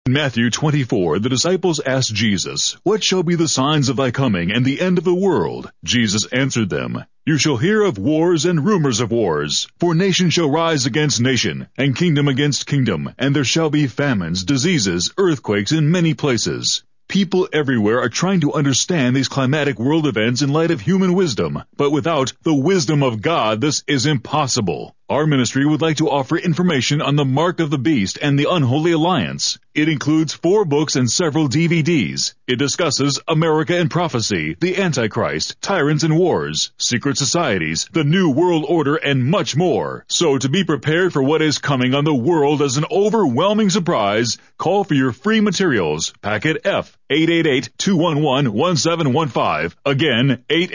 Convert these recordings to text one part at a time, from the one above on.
In Matthew 24, the disciples asked Jesus, "What shall be the signs of thy coming and the end of the world?" Jesus answered them, "You shall hear of wars and rumors of wars. For nation shall rise against nation, and kingdom against kingdom, and there shall be famines, diseases, earthquakes in many places." People everywhere are trying to understand these climatic world events in light of human wisdom, but without the wisdom of God, this is impossible. Our ministry would like to offer information on the Mark of the Beast and the Unholy Alliance. It includes 4 books and several DVDs. It discusses America and prophecy, the Antichrist, tyrants and wars, secret societies, the New World Order, and much more. So to be prepared for what is coming on the world as an overwhelming surprise, call for your free materials. Packet F, 888-211-1715. Again,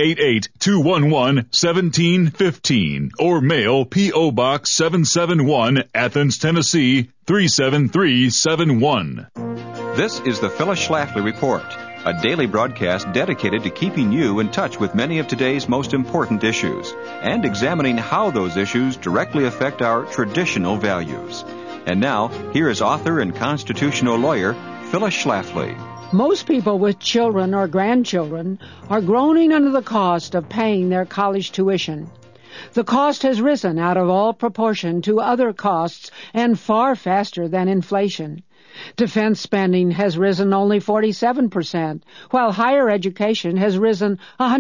888-211-1715. Or mail P.O. Box 771, Athens, Tennessee, 37371. This is the Phyllis Schlafly Report, a daily broadcast dedicated to keeping you in touch with many of today's most important issues and examining how those issues directly affect our traditional values. And now, here is author and constitutional lawyer Phyllis Schlafly. Most people with children or grandchildren are groaning under the cost of paying their college tuition. The cost has risen out of all proportion to other costs and far faster than inflation. Defense spending has risen only 47%, while higher education has risen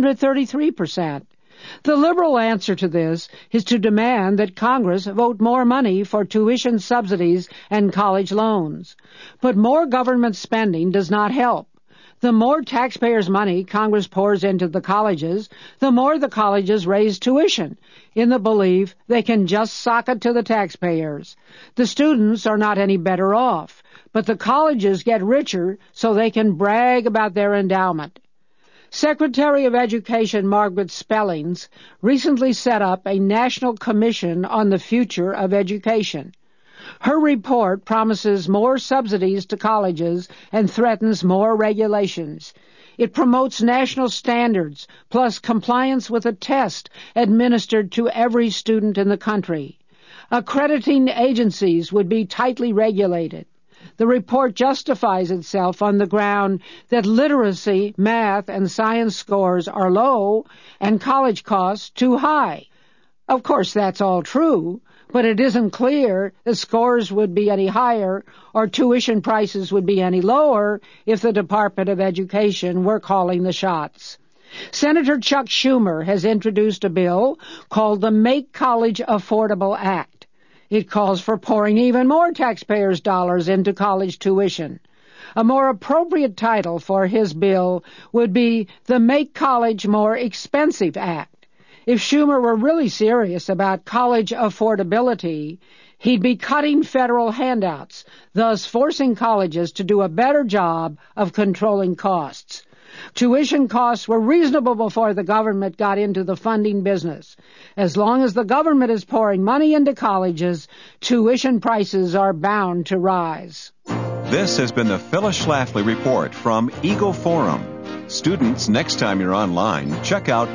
133%. The liberal answer to this is to demand that Congress vote more money for tuition subsidies and college loans. But more government spending does not help. The more taxpayers' money Congress pours into the colleges, the more the colleges raise tuition, in the belief they can just sock it to the taxpayers. The students are not any better off, but the colleges get richer so they can brag about their endowment. Secretary of Education Margaret Spellings recently set up a national commission on the future of education. Her report promises more subsidies to colleges and threatens more regulations. It promotes national standards, plus compliance with a test administered to every student in the country. Accrediting agencies would be tightly regulated. The report justifies itself on the ground that literacy, math, and science scores are low and college costs too high. Of course, that's all true, but it isn't clear the scores would be any higher or tuition prices would be any lower if the Department of Education were calling the shots. Senator Chuck Schumer has introduced a bill called the Make College Affordable Act. It calls for pouring even more taxpayers' dollars into college tuition. A more appropriate title for his bill would be the Make College More Expensive Act. If Schumer were really serious about college affordability, he'd be cutting federal handouts, thus forcing colleges to do a better job of controlling costs. Tuition costs were reasonable before the government got into the funding business. As long as the government is pouring money into colleges, tuition prices are bound to rise. This has been the Phyllis Schlafly Report from Eagle Forum. Students, next time you're online, check out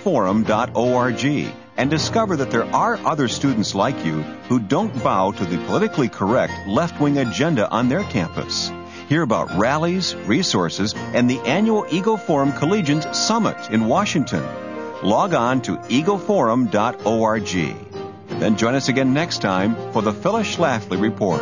eagleforum.org and discover that there are other students like you who don't bow to the politically correct left-wing agenda on their campus. Hear about rallies, resources, and the annual Eagle Forum Collegians Summit in Washington. Log on to eagleforum.org. Then join us again next time for the Phyllis Schlafly Report.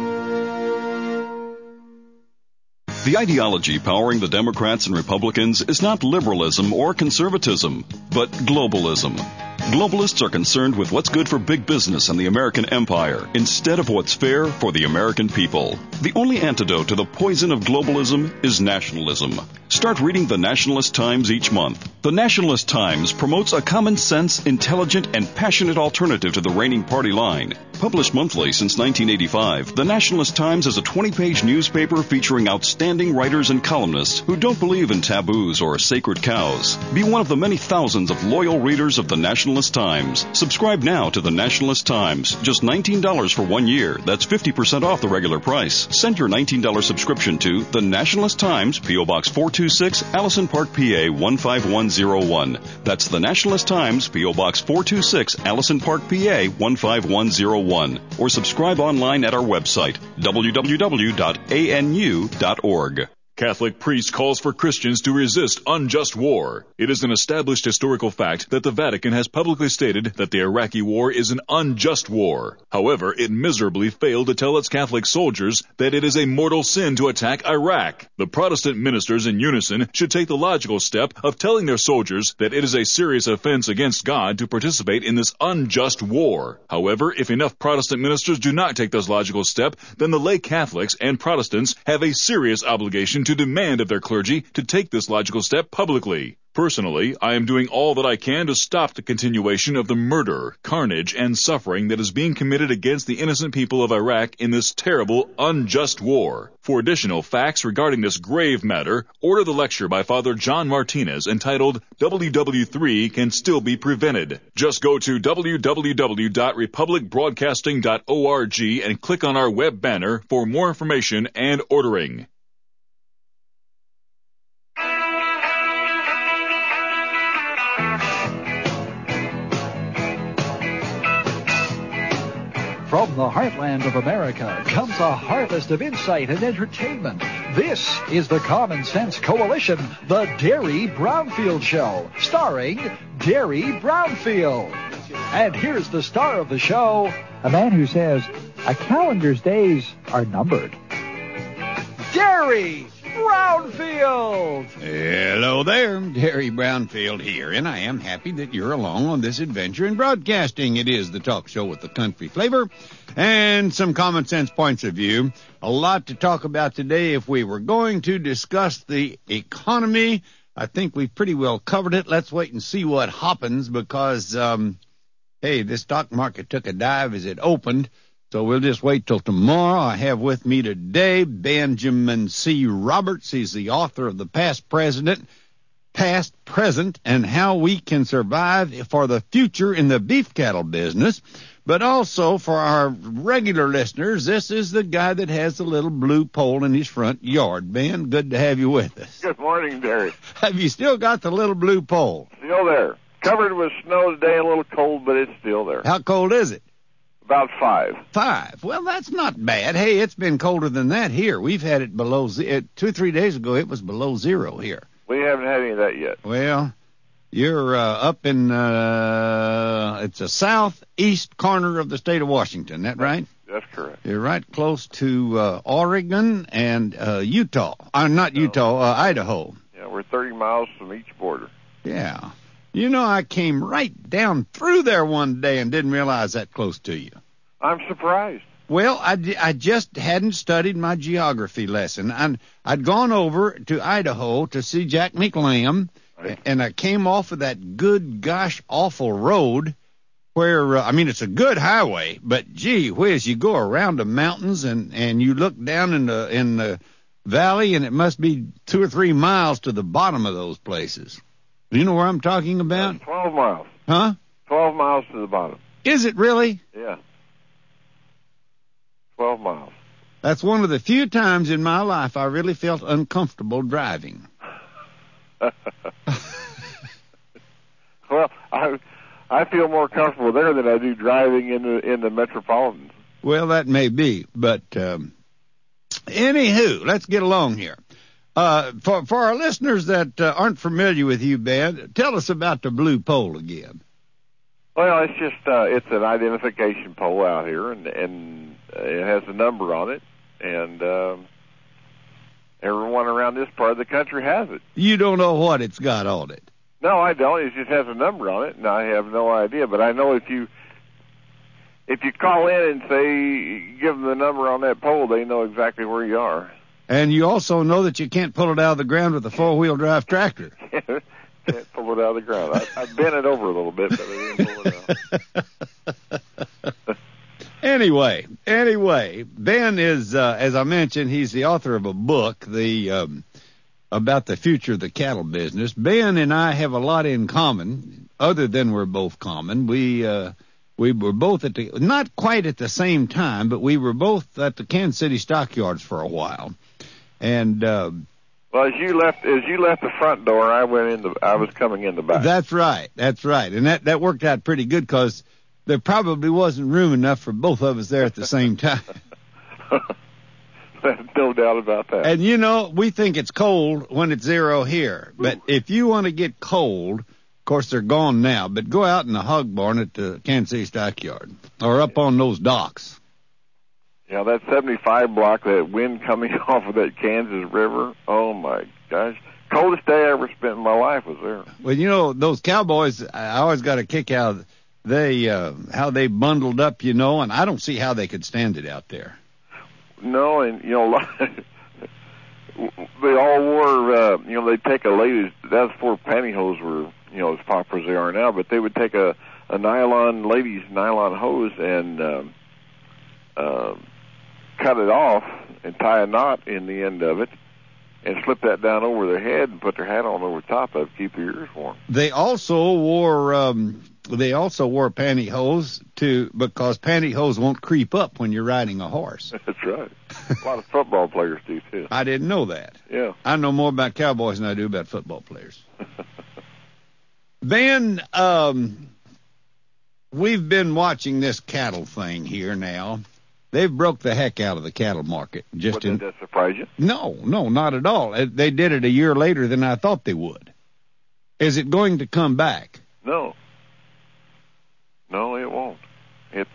The ideology powering the Democrats and Republicans is not liberalism or conservatism, but globalism. Globalists are concerned with what's good for big business and the American empire instead of what's fair for the American people. The only antidote to the poison of globalism is nationalism. Start reading the Nationalist Times each month. The Nationalist Times promotes a common sense, intelligent, and passionate alternative to the reigning party line. Published monthly since 1985, the Nationalist Times is a 20-page newspaper featuring outstanding writers and columnists who don't believe in taboos or sacred cows. Be one of the many thousands of loyal readers of the Nationalist Nationalist Times. Subscribe now to the Nationalist Times. Just $19 for 1 year. That's 50% off the regular price. Send your $19 subscription to the Nationalist Times, P.O. Box 426, Allison Park, PA 15101. That's the Nationalist Times, P.O. Box 426, Allison Park, PA 15101. Or subscribe online at our website, www.anu.org. Catholic priest calls for Christians to resist unjust war. It is an established historical fact that the Vatican has publicly stated that the Iraqi war is an unjust war. However, it miserably failed to tell its Catholic soldiers that it is a mortal sin to attack Iraq. The Protestant ministers in unison should take the logical step of telling their soldiers that it is a serious offense against God to participate in this unjust war. However, if enough Protestant ministers do not take this logical step, then the lay Catholics and Protestants have a serious obligation to demand of their clergy to take this logical step publicly. Personally, I am doing all that I can to stop the continuation of the murder, carnage, and suffering that is being committed against the innocent people of Iraq in this terrible, unjust war. For additional facts regarding this grave matter, order the lecture by Father John Martinez entitled WW3 Can Still Be Prevented. Just go to www.republicbroadcasting.org and click on our web banner for more information and ordering. From the heartland of America comes a harvest of insight and entertainment. This is the Common Sense Coalition, the Derry Brownfield Show, starring Derry Brownfield. And here's the star of the show, a man who says a calendar's days are numbered. Derry Brownfield. Hello there, Derry Brownfield here, and I am happy that you're along on this adventure in broadcasting. It is the talk show with the country flavor and some common sense points of view. A lot to talk about today. If we were going to discuss the economy, I think we've pretty well covered it. Let's wait and see what happens because, the stock market took a dive as it opened. So we'll just wait till tomorrow. I have with me today Benjamin C. Roberts. He's the author of The Past, Present, and How We Can Survive for the Future in the Beef Cattle Business. But also for our regular listeners, this is the guy that has the little blue pole in his front yard. Ben, good to have you with us. Good morning, Derry. Have you still got the little blue pole? Still there. Covered with snow today, a little cold, but it's still there. How cold is it? About 5. 5. Well, that's not bad. Hey, it's been colder than that here. We've had it below 2-3 days ago. It was below 0 here. We haven't had any of that yet. Well, you're up in it's a southeast corner of the state of Washington. That right? That's correct. You're right close to Oregon and Utah. Not Utah, Idaho. Yeah, we're 30 miles from each border. Yeah. You know, I came right down through there one day and didn't realize that close to you. I'm surprised. Well, I just hadn't studied my geography lesson. I'd gone over to Idaho to see Jack McLam, right. And I came off of that good gosh awful road where, it's a good highway, but gee whiz, you go around the mountains and you look down in the valley and it must be 2 or 3 miles to the bottom of those places. Do you know where I'm talking about? 12 miles. Huh? 12 miles to the bottom. Is it really? Yeah. 12 miles. That's one of the few times in my life I really felt uncomfortable driving. Well, I feel more comfortable there than I do driving in the metropolitan. Well, that may be, but anywho, let's get along here. For our listeners that aren't familiar with you, Ben, tell us about the blue pole again. Well, it's just it's an identification pole out here, and it has a number on it, and everyone around this part of the country has it. You don't know what it's got on it? No, I don't. It just has a number on it, and I have no idea. But I know if you call in and say give them the number on that pole, they know exactly where you are. And you also know that you can't pull it out of the ground with a 4-wheel drive tractor. Can't pull it out of the ground. I bent it over a little bit, but I didn't pull it out. Anyway, Ben is, as I mentioned, he's the author of a book, about the future of the cattle business. Ben and I have a lot in common. other than we're both common. We were both not quite at the same time, but we were both at the Kansas City Stockyards for a while. And well, as you left the front door, I was coming in the back. That's right. And that worked out pretty good because there probably wasn't room enough for both of us there at the same time. No doubt about that. And, we think it's cold when it's 0 here. But if you want to get cold, of course, they're gone now, but go out in the hog barn at the Kansas City Stockyard or up on those docks. Yeah, that 75 block, that wind coming off of that Kansas River, oh, my gosh. Coldest day I ever spent in my life was there. Well, those cowboys, I always got a kick out of how they bundled up, and I don't see how they could stand it out there. No, and, they all wore, they'd take a ladies, that's before pantyhose were, as popular as they are now, but they would take a ladies' nylon hose and cut it off and tie a knot in the end of it and slip that down over their head and put their hat on over top of it to keep their ears warm. They also wore pantyhose because pantyhose won't creep up when you're riding a horse. That's right. A lot of football players do too. I didn't know that. Yeah. I know more about cowboys than I do about football players. Ben, we've been watching this cattle thing here now. They've broke the heck out of the cattle market. Did that surprise you? No, not at all. They did it a year later than I thought they would. Is it going to come back? No, it won't. It's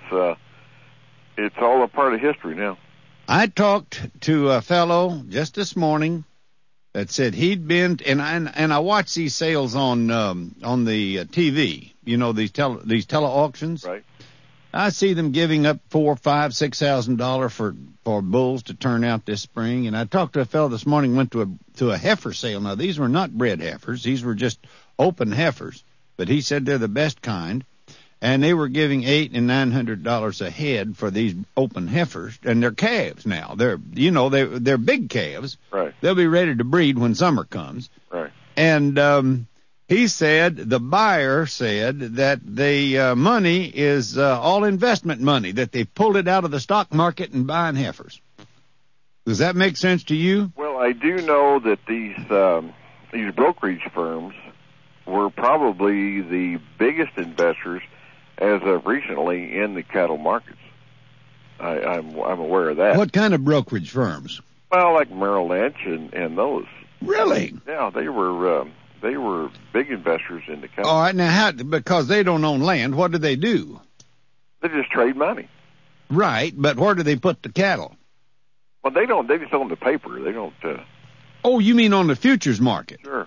all a part of history now. I talked to a fellow just this morning that said he'd been, and I watch these sales on the TV. These tele auctions. Right. I see them giving up $4,000, $5,000, $6,000 for bulls to turn out this spring. And I talked to a fellow this morning, went to a heifer sale. Now, these were not bred heifers. These were just open heifers. But he said they're the best kind. And they were giving $800 and $900 a head for these open heifers. And they're calves now. They're big calves. Right. They'll be ready to breed when summer comes. Right. And the buyer said that the money is all investment money, that they pulled it out of the stock market and buying heifers. Does that make sense to you? Well, I do know that these brokerage firms were probably the biggest investors as of recently in the cattle markets. I'm aware of that. What kind of brokerage firms? Well, like Merrill Lynch and those. Really? Yeah, they were big investors in the cattle. All right, now because they don't own land, what do? They just trade money. Right, but where do they put the cattle? Well, they don't. They just own the paper. They don't. Oh, you mean on the futures market? Sure.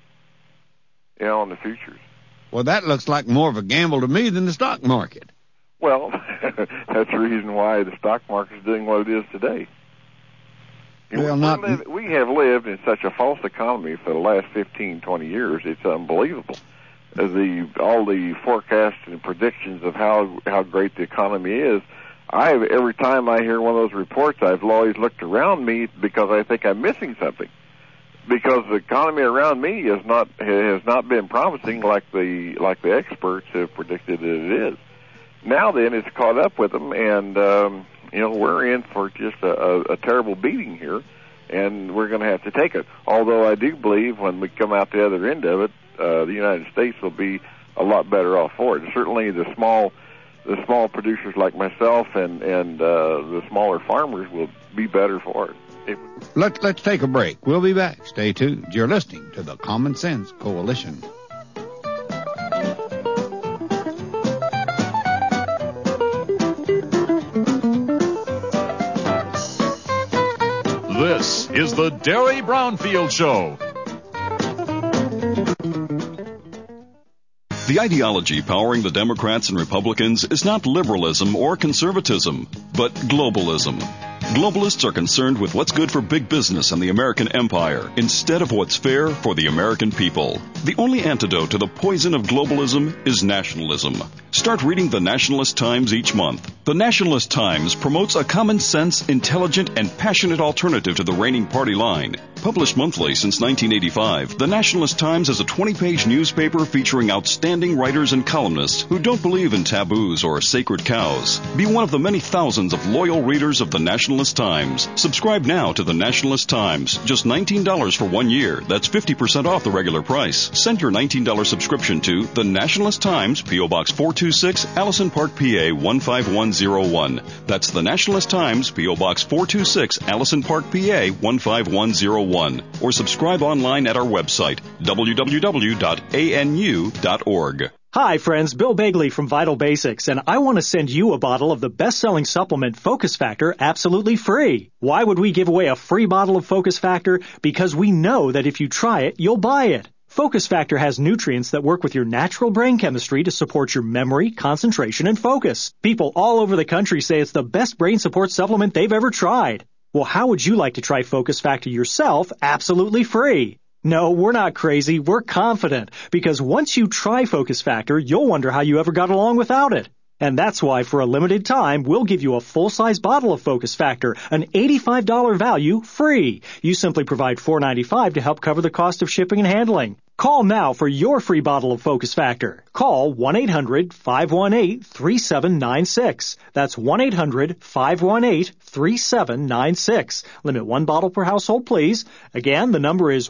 Yeah, on the futures. Well, that looks like more of a gamble to me than the stock market. Well, that's the reason why the stock market is doing what it is today. We have lived in such a false economy for the last 15, 20 years. It's unbelievable. All the forecasts and predictions of how great the economy is. Every time I hear one of those reports, I've always looked around me because I think I'm missing something. Because the economy around me has not been promising like the experts have predicted that it is. Now then, it's caught up with them, and we're in for just a terrible beating here, and we're going to have to take it. Although I do believe when we come out the other end of it, the United States will be a lot better off for it. Certainly, the small producers like myself and the smaller farmers will be better for it. Let's take a break. We'll be back. Stay tuned. You're listening to the Common Sense Coalition. This is the Derry Brownfield Show. The ideology powering the Democrats and Republicans is not liberalism or conservatism, but globalism. Globalists are concerned with what's good for big business and the American empire instead of what's fair for the American people. The only antidote to the poison of globalism is nationalism. Start reading the Nationalist Times each month. The Nationalist Times promotes a common sense, intelligent, and passionate alternative to the reigning party line. Published monthly since 1985, the Nationalist Times is a 20-page newspaper featuring outstanding writers and columnists who don't believe in taboos or sacred cows. Be one of the many thousands of loyal readers of the Nationalist Times. Subscribe now to the Nationalist Times. Just $19 for 1 year. That's 50% off the regular price. Send your $19 subscription to the Nationalist Times, P.O. Box 426, Allison Park, PA 15101. That's the Nationalist Times, P.O. Box 426, Allison Park, PA 15101. Or subscribe online at our website, www.anu.org. Hi, friends. Bill Begley from Vital Basics, and I want to send you a bottle of the best-selling supplement Focus Factor absolutely free. Why would we give away a free bottle of Focus Factor? Because we know that if you try it, you'll buy it. Focus Factor has nutrients that work with your natural brain chemistry to support your memory, concentration, and focus. People all over the country say it's the best brain support supplement they've ever tried. Well, how would you like to try Focus Factor yourself absolutely free? No, we're not crazy. We're confident. Because once you try Focus Factor, you'll wonder how you ever got along without it. And that's why, for a limited time, we'll give you a full-size bottle of Focus Factor, an $85 value, free. You simply provide $4.95 to help cover the cost of shipping and handling. Call now for your free bottle of Focus Factor. Call 1-800-518-3796. That's 1-800-518-3796. Limit one bottle per household, please. Again, the number is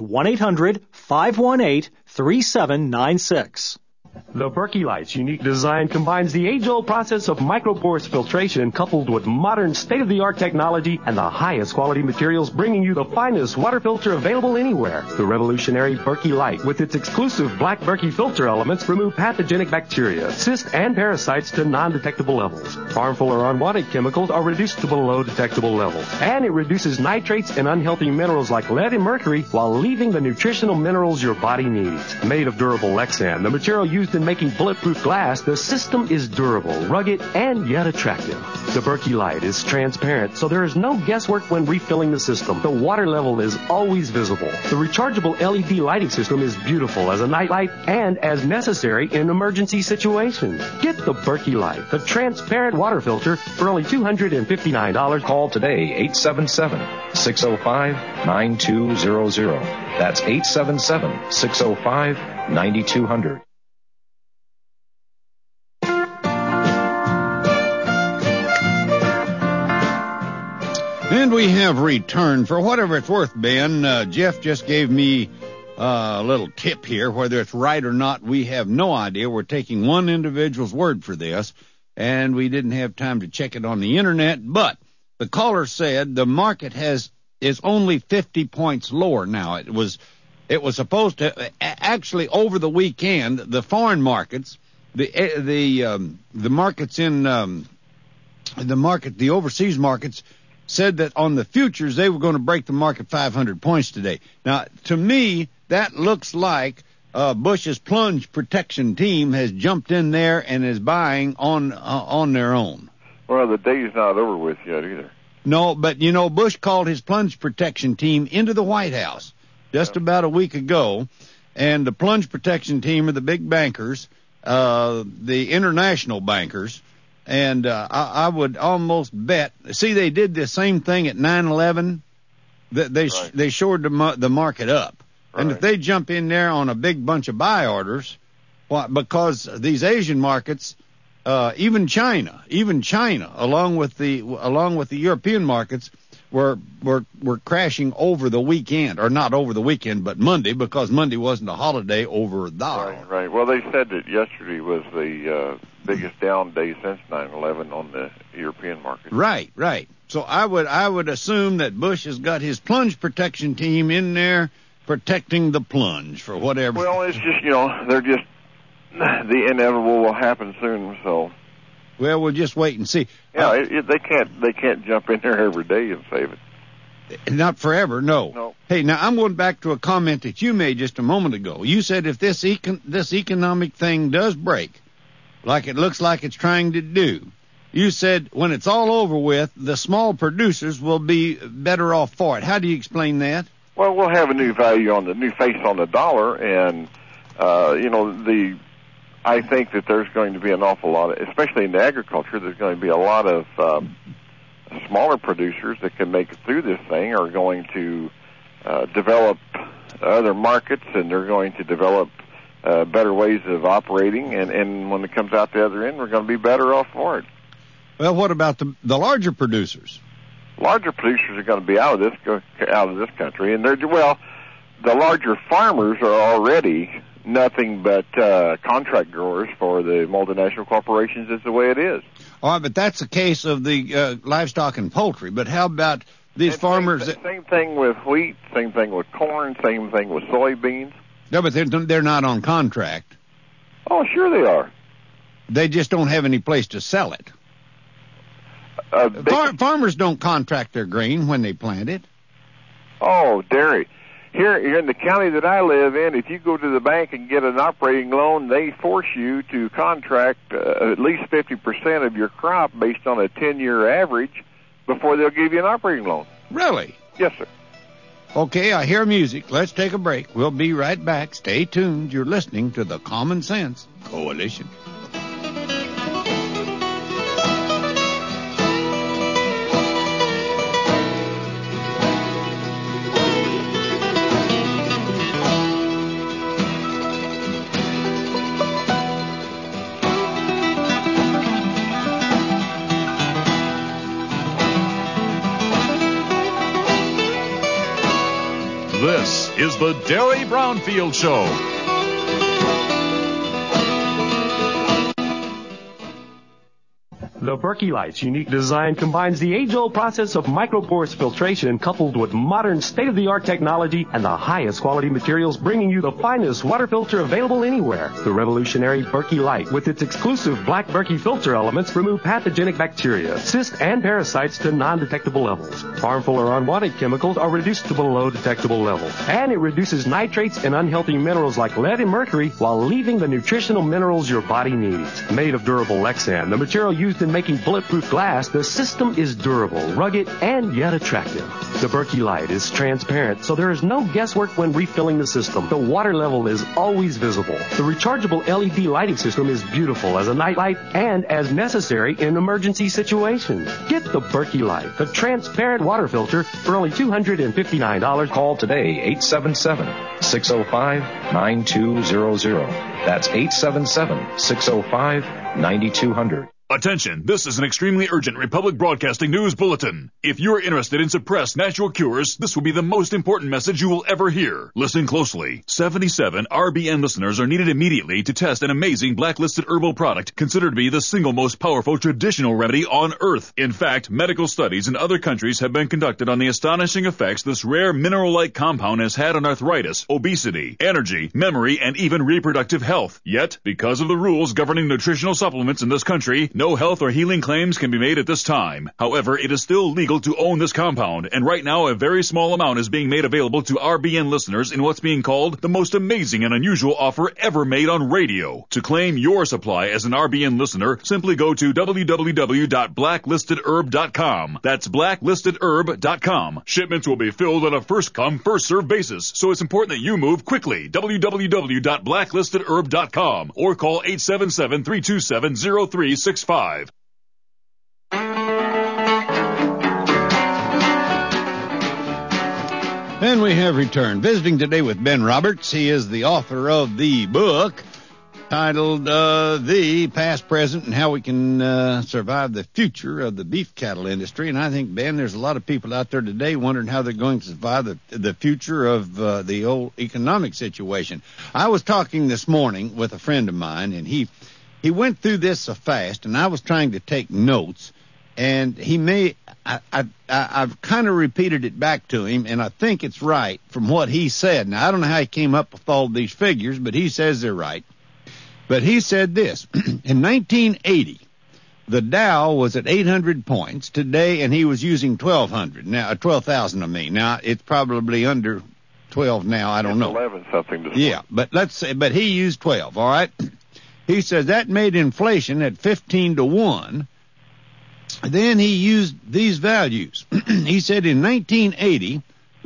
1-800-518-3796. The Berkey Light's unique design combines the age-old process of micropores filtration coupled with modern state-of-the-art technology and the highest quality materials, bringing you the finest water filter available anywhere. The revolutionary Berkey Light, with its exclusive black Berkey filter elements, remove pathogenic bacteria, cysts, and parasites to non-detectable levels. Harmful or unwanted chemicals are reduced to below detectable levels. And it reduces nitrates and unhealthy minerals like lead and mercury while leaving the nutritional minerals your body needs. Made of durable Lexan, the material used in making bulletproof glass, the system is durable, rugged, and yet attractive. The Berkey Light is transparent, so there is no guesswork when refilling the system. The water level is always visible. The rechargeable LED lighting system is beautiful as a night light and as necessary in emergency situations. Get the Berkey Light, the transparent water filter, for only $259. Call today, 877-605-9200. That's 877-605-9200. And we have returned. For whatever it's worth, Ben, Jeff just gave me a little tip here. Whether it's right or not, we have no idea. We're taking one individual's word for this, and we didn't have time to check it on the Internet. But the caller said the market is only 50 points lower now. It was supposed to actually over the weekend. The foreign markets, the markets in the overseas markets, said that on the futures they were going to break the market 500 points today. Now, to me, that looks like Bush's plunge protection team has jumped in there and is buying on their own. Well, the day's not over with yet either. No, but, Bush called his plunge protection team into the White House just about a week ago, and the plunge protection team are the big bankers, the international bankers. And I would almost bet. See, they did the same thing at 9/11. They shored the market up, right. And if they jump in there on a big bunch of buy orders, because these Asian markets, even China, along with the European markets, were crashing over the weekend, or not over the weekend, but Monday, because Monday wasn't a holiday over there. Right. Well, they said that yesterday was the biggest down day since 9/11 on the European market. Right. So I would assume that Bush has got his plunge protection team in there protecting the plunge for whatever. Well, it's just the inevitable will happen soon. So. Well, we'll just wait and see. Yeah, they can't jump in there every day and save it. Not forever, no. Hey, now I'm going back to a comment that you made just a moment ago. You said if this economic thing does break, like it looks like it's trying to do, you said when it's all over with, the small producers will be better off for it. How do you explain that? Well, we'll have a new value on the new face on the dollar, and I think that there's going to be an awful lot of, especially in agriculture, there's going to be a lot of smaller producers that can make it through this thing are going to develop other markets, and they're going to develop better ways of operating, and when it comes out the other end, we're going to be better off for it. Well, what about the larger producers? Larger producers are going to be out of this country, and the larger farmers are already nothing but contract growers for the multinational corporations. Is the way it is. All right, but that's the case of the livestock and poultry. But how about these farmers? Same thing with wheat, same thing with corn, same thing with soybeans. No, but they're not on contract. Oh, sure they are. They just don't have any place to sell it. Farmers don't contract their grain when they plant it. Oh, dairy. Here in the county that I live in, if you go to the bank and get an operating loan, they force you to contract at least 50% of your crop based on a 10-year average before they'll give you an operating loan. Really? Yes, sir. Okay, I hear music. Let's take a break. We'll be right back. Stay tuned. You're listening to the Common Sense Coalition. This is the Derry Brownfield Show. The Berkey Light's unique design combines the age-old process of micropores filtration coupled with modern state-of-the-art technology and the highest quality materials, bringing you the finest water filter available anywhere. The revolutionary Berkey Light, with its exclusive black Berkey filter elements, remove pathogenic bacteria, cysts, and parasites to non-detectable levels. Harmful or unwanted chemicals are reduced to below detectable levels. And it reduces nitrates and unhealthy minerals like lead and mercury while leaving the nutritional minerals your body needs. Made of durable Lexan, the material used in making bulletproof glass, the system is durable, rugged, and yet attractive. The Berkey Light is transparent, so there is no guesswork when refilling the system. The water level is always visible. The rechargeable LED lighting system is beautiful as a night light and as necessary in emergency situations. Get the Berkey Light, the transparent water filter, for only $259. Call today, 877-605-9200. That's 877-605-9200. Attention, this is an extremely urgent Republic Broadcasting News Bulletin. If you're interested in suppressed natural cures, this will be the most important message you will ever hear. Listen closely. 77 RBN listeners are needed immediately to test an amazing blacklisted herbal product considered to be the single most powerful traditional remedy on Earth. In fact, medical studies in other countries have been conducted on the astonishing effects this rare mineral-like compound has had on arthritis, obesity, energy, memory, and even reproductive health. Yet, because of the rules governing nutritional supplements in this country, no health or healing claims can be made at this time. However, it is still legal to own this compound, and right now a very small amount is being made available to RBN listeners in what's being called the most amazing and unusual offer ever made on radio. To claim your supply as an RBN listener, simply go to www.blacklistedherb.com. That's blacklistedherb.com. Shipments will be filled on a first-come, first-served basis, so it's important that you move quickly. www.blacklistedherb.com or call 877-327-0365. And we have returned. Visiting today with Ben Roberts. He is the author of the book titled The Past, Present, and How We Can Survive the Future of the Beef Cattle Industry. And I think, Ben, there's a lot of people out there today wondering how they're going to survive the future of the old economic situation. I was talking this morning with a friend of mine, and he went through this so fast, and I was trying to take notes, and I've kind of repeated it back to him, and I think it's right from what he said. Now, I don't know how he came up with all these figures, but he says they're right. But he said this, in 1980, the Dow was at 800 points today, and he was using 12,000, I mean. Now, it's probably under 12 now, I don't know. 11 something. Yeah, but but he used 12, all right? He says that made inflation at 15 to 1. Then he used these values. He said in 1980,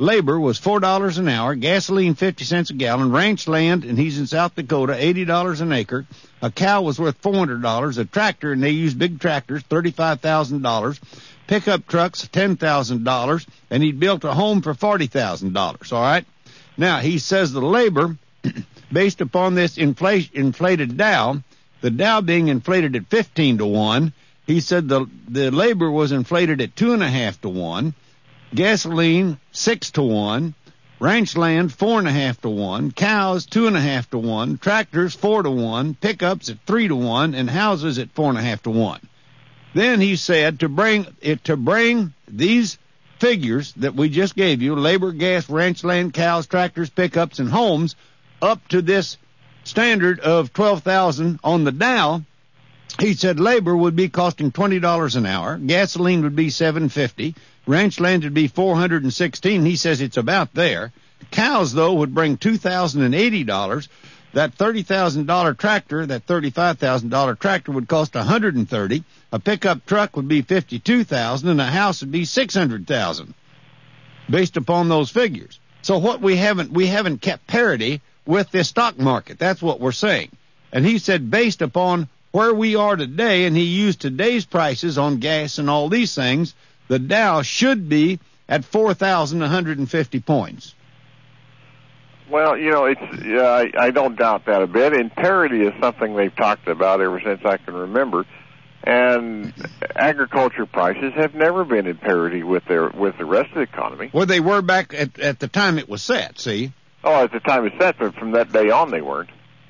labor was $4 an hour, gasoline 50 cents a gallon, ranch land, and he's in South Dakota, $80 an acre. A cow was worth $400, a tractor, and they use big tractors, $35,000. Pickup trucks, $10,000, and he'd built a home for $40,000, all right? Now, he says the labor, based upon this inflated Dow, the Dow being inflated at 15 to 1, he said the labor was inflated at 2.5 to 1, gasoline 6 to 1, ranch land 4.5 to 1, cows 2.5 to 1, tractors 4 to 1, pickups at 3 to 1, and houses at 4.5 to 1. Then he said to bring these figures that we just gave you, labor, gas, ranch land, cows, tractors, pickups, and homes, up to this standard of $12,000 on the Dow, he said labor would be costing $20 an hour, gasoline would be $7.50, ranch land would be $416. He says it's about there. Cows, though, would bring $2,080. That $30,000 tractor, that $35,000 tractor would cost $130. A pickup truck would be $52,000, and a house would be $600,000, based upon those figures. So what we haven't kept parity with this stock market. That's what we're saying. And he said based upon where we are today, and he used today's prices on gas and all these things, the Dow should be at 4,150 points. Well, I don't doubt that a bit. And parity is something they've talked about ever since I can remember. And agriculture prices have never been in parity with the rest of the economy. Well, they were back at the time it was set, see? Oh, at the time it was set, but from that day on they weren't.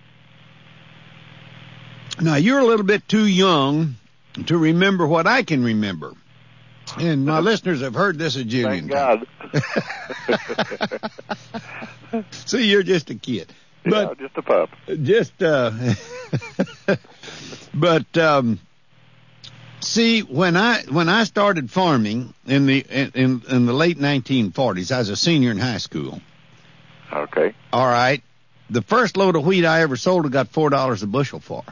Now, you're a little bit too young to remember what I can remember. And my listeners have heard this a jillion times. Thank God. See, you're just a kid. But, yeah, just a pup. See, when I started farming in the late 1940s, I was a senior in high school. Okay. All right. The first load of wheat I ever sold, I got $4 a bushel for.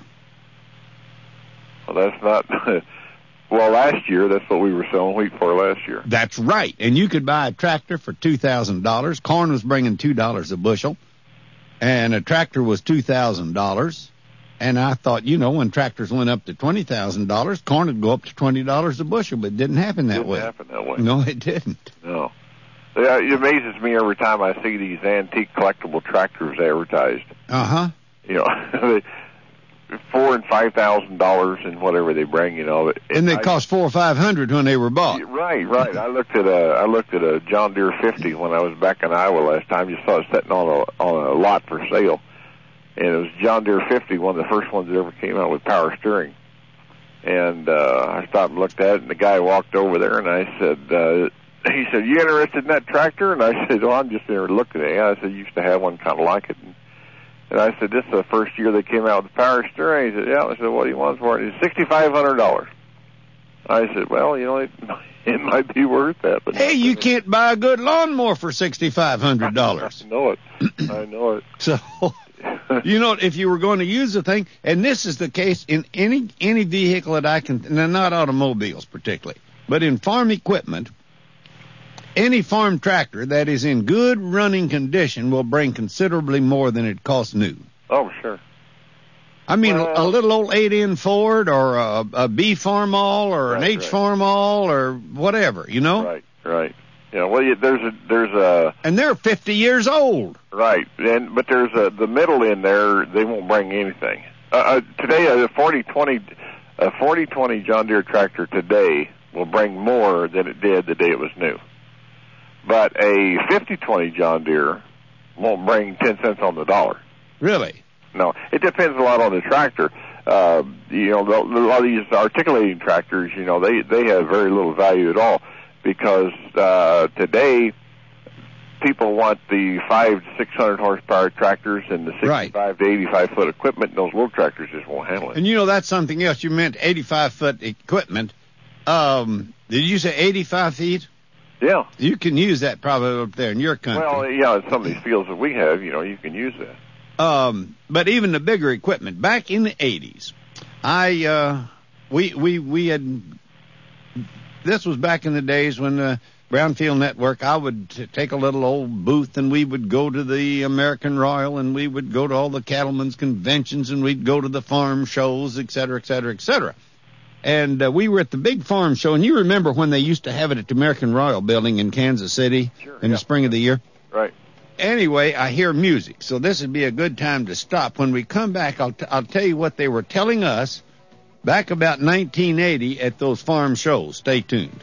Well, that's not. Well, last year, that's what we were selling wheat for last year. That's right. And you could buy a tractor for $2,000. Corn was bringing $2 a bushel, and a tractor was $2,000. And I thought, when tractors went up to $20,000, corn would go up to $20 a bushel, but it didn't happen that way. It didn't happen that way. No, it didn't. No. It amazes me every time I see these antique collectible tractors advertised. Uh-huh. $4,000 and $5,000 and whatever they bring, And they cost $400 or $500 when they were bought. Right. I looked at a John Deere 50 when I was back in Iowa last time. You saw it sitting on a lot for sale. And it was John Deere 50, one of the first ones that ever came out with power steering. And I stopped and looked at it, and the guy walked over there, and I said, he said, "You interested in that tractor?" And I said, "Oh, I'm just there looking at it." I said, "You used to have one kind of like it." And I said, "This is the first year they came out with the power steering." He said, "Yeah." I said, "What do you want for it?" He said, $6,500. I said, "Well, it might be worth that." But hey, you can't buy a good lawnmower for $6,500. I know it. So, if you were going to use the thing, and this is the case in any vehicle that I can, not automobiles particularly, but in farm equipment, any farm tractor that is in good running condition will bring considerably more than it costs new. Oh, sure. I mean, a little old 8N Ford or a B Farmall or an H Farmall or whatever, Right. Yeah, well, there's a... And they're 50 years old. Right, but there's the middle in there, they won't bring anything. Today, a 4020 John Deere tractor today will bring more than it did the day it was new. But a 5020 John Deere won't bring 10 cents on the dollar. Really? No, it depends a lot on the tractor. A lot of these articulating tractors, they have very little value at all because today people want the 500 to 600 horsepower tractors and the 65 to 85 foot equipment, and those little tractors just won't handle it. And that's something else. You meant 85 foot equipment. Did you say 85 feet? Yeah. You can use that probably up there in your country. Well, yeah, in some of these fields that we have, you can use that. But even the bigger equipment, back in the 80s, we had, this was back in the days when Brownfield Network, I would take a little old booth and we would go to the American Royal and we would go to all the cattlemen's conventions and we'd go to the farm shows, et cetera, et cetera, et cetera. And we were at the big farm show, and you remember when they used to have it at the American Royal building in Kansas City in the spring of the year? Right. Anyway, I hear music, so this would be a good time to stop. When we come back, I'll tell you what they were telling us back about 1980 at those farm shows. Stay tuned.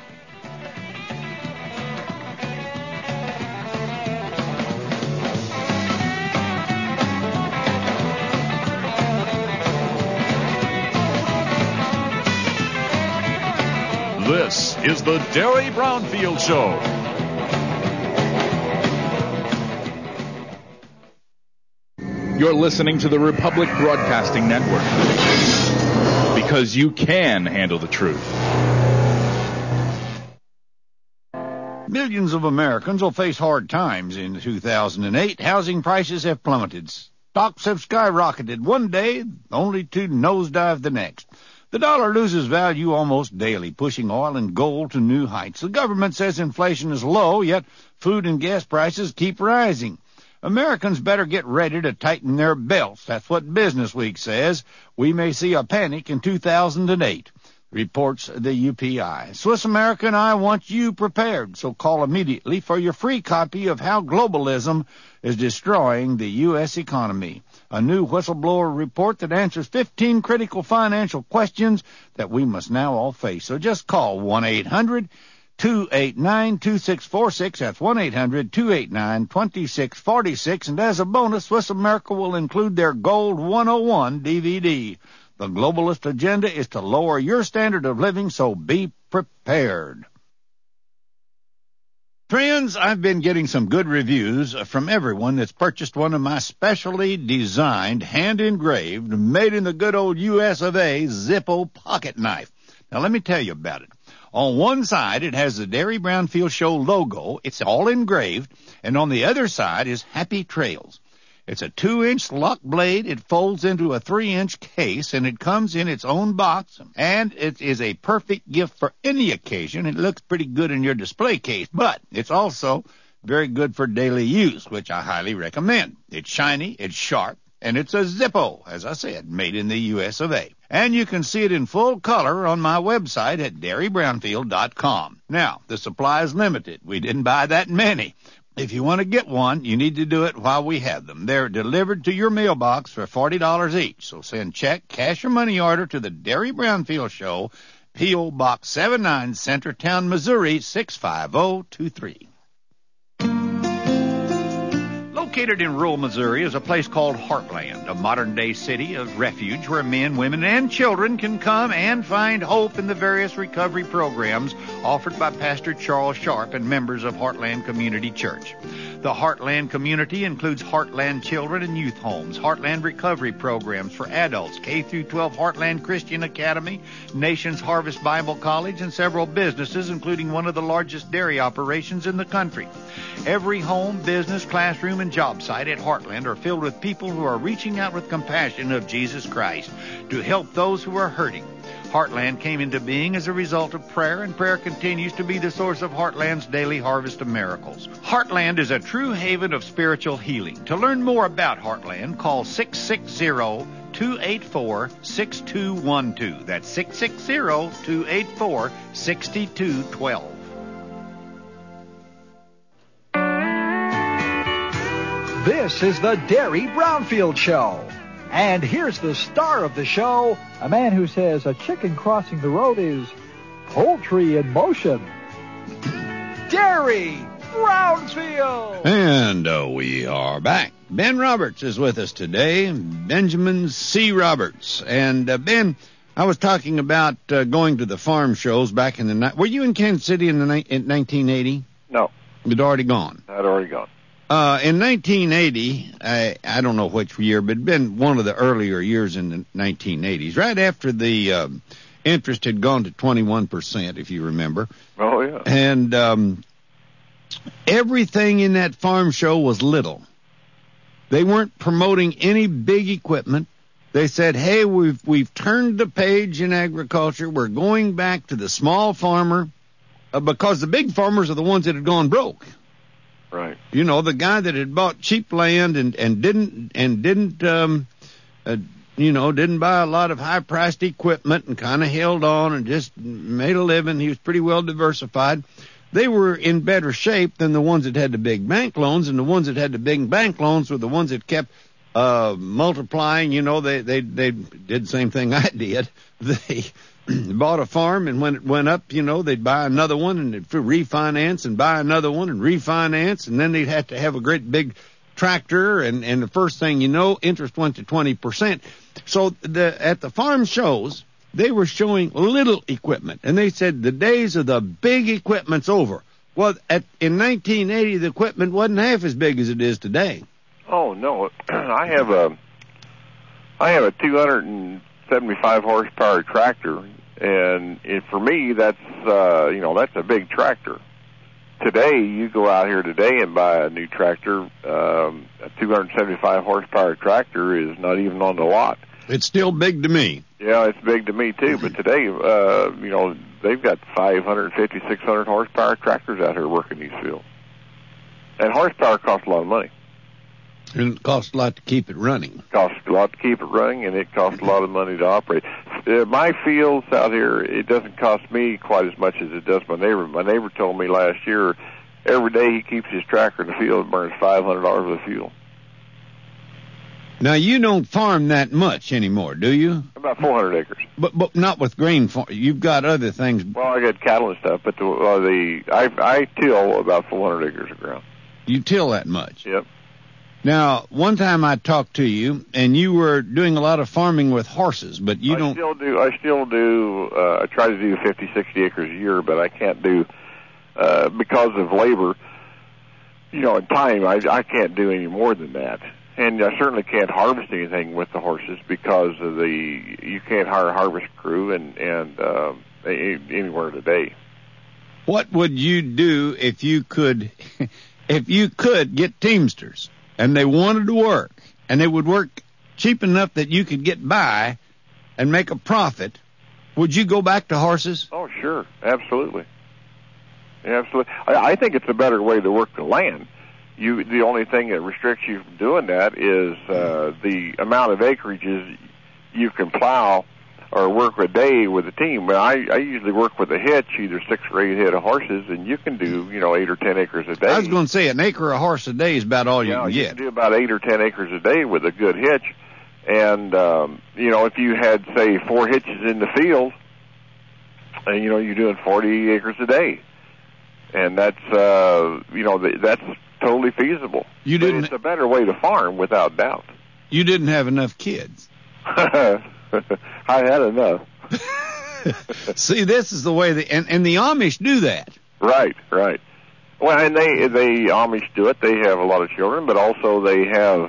This is the Derry Brownfield Show. You're listening to the Republic Broadcasting Network, because you can handle the truth. Millions of Americans will face hard times in 2008. Housing prices have plummeted. Stocks have skyrocketed one day, only to nosedive the next. The dollar loses value almost daily, pushing oil and gold to new heights. The government says inflation is low, yet food and gas prices keep rising. Americans better get ready to tighten their belts. That's what Business Week says. We may see a panic in 2008, reports the UPI. Swiss America and I want you prepared, so call immediately for your free copy of How Globalism is Destroying the U.S. Economy, a new whistleblower report that answers 15 critical financial questions that we must now all face. So just call 1-800-289-2646. That's 1-800-289-2646. And as a bonus, Swiss America will include their Gold 101 DVD. The globalist agenda is to lower your standard of living, so be prepared. Friends, I've been getting some good reviews from everyone that's purchased one of my specially designed, hand-engraved, made in the good old U.S. of A. Zippo pocket knife. Now, let me tell you about it. On one side, it has the Derry Brownfield Show logo. It's all engraved. And on the other side is Happy Trails. It's a 2-inch lock blade. It folds into a 3-inch case, and it comes in its own box. And it is a perfect gift for any occasion. It looks pretty good in your display case, but it's also very good for daily use, which I highly recommend. It's shiny, it's sharp, and it's a Zippo, as I said, made in the U.S. of A. And you can see it in full color on my website at DerryBrownfield.com. Now, the supply is limited. We didn't buy that many. If you want to get one, you need to do it while we have them. They're delivered to your mailbox for $40 each. So send check, cash, or money order to the Derry Brownfield Show, P.O. Box 79, Centertown, Missouri, 65023. Located in rural Missouri is a place called Heartland, a modern-day city of refuge where men, women, and children can come and find hope in the various recovery programs offered by Pastor Charles Sharp and members of Heartland Community Church. The Heartland community includes Heartland Children and Youth Homes, Heartland Recovery Programs for adults, K-12 Heartland Christian Academy, Nations Harvest Bible College, and several businesses, including one of the largest dairy operations in the country. Every home, business, classroom, and job site at Heartland are filled with people who are reaching out with compassion of Jesus Christ to help those who are hurting. Heartland came into being as a result of prayer, and prayer continues to be the source of Heartland's daily harvest of miracles. Heartland is a true haven of spiritual healing. To learn more about Heartland, call 660-284-6212. That's 660-284-6212. This is the Derry Brownfield Show. And here's the star of the show, a man who says a chicken crossing the road is poultry in motion. Derry Brownfield. And we are back. Ben Roberts is with us today, Benjamin C. Roberts. And Ben, I was talking about going to the farm shows back in the night. Were you in Kansas City in 1980? No. You'd already gone. I'd already gone. In 1980, I don't know which year, but it'd been one of the earlier years in the 1980s, right after the interest had gone to 21%, if you remember. Oh, yeah. And everything in that farm show was little. They weren't promoting any big equipment. They said, hey, we've turned the page in agriculture. We're going back to the small farmer. because the big farmers are the ones that had gone broke. Right. You know, the guy that had bought cheap land and didn't didn't buy a lot of high-priced equipment and kind of held on and just made a living. He was pretty well diversified. They were in better shape than the ones that had the big bank loans, and the ones that had the big bank loans were the ones that kept multiplying. You know, they did the same thing I did. They bought a farm, and when it went up, you know, they'd buy another one and they'd refinance and buy another one and refinance, and then they'd have to have a great big tractor, and the first thing you know, interest went to 20%. So at the farm shows, they were showing little equipment, and they said the days of the big equipment's over. Well, in 1980, the equipment wasn't half as big as it is today. Oh no, I have a 275 horsepower tractor, and for me, that's that's a big tractor. Today, you go out here today and buy a new tractor. A 275 horsepower tractor is not even on the lot. It's still big to me. Yeah, it's big to me too. But today, they've got 550, 600 horsepower tractors out here working these fields. And horsepower costs a lot of money. And it costs a lot to keep it running. It costs a lot to keep it running, and it costs a lot of money to operate. My fields out here, it doesn't cost me quite as much as it does my neighbor. My neighbor told me last year, every day he keeps his tractor in the field and burns $500 of fuel. Now, you don't farm that much anymore, do you? About 400 acres. But not with grain farm. You've got other things. Well, I got cattle and stuff, but I till about 400 acres of ground. You till that much? Yep. Now, one time I talked to you, and you were doing a lot of farming with horses, but you don't... I still do. I try to do 50, 60 acres a year, but I can't do, because of labor, and time, I can't do any more than that. And I certainly can't harvest anything with the horses because of you can't hire a harvest crew and anywhere today. What would you do if you could get teamsters and they wanted to work and they would work cheap enough that you could get by and make a profit? Would you go back to horses? Oh, sure. Absolutely. Absolutely. I think it's a better way to work the land. The only thing that restricts you from doing that is the amount of acreages you can plow or work a day with a team. But I usually work with a hitch, either 6 or 8 head of horses, and you can do 8 or 10 acres a day. I was going to say an acre a horse a day is about all you can get. You can do about 8 or 10 acres a day with a good hitch. And if you had, say, 4 hitches in the field, and you're doing 40 acres a day, and that's that's totally feasible. It's a better way to farm, without doubt. You didn't have enough kids. I had enough. See, this is the way and the Amish do that. Right. Well, and the Amish do it. They have a lot of children, but also they have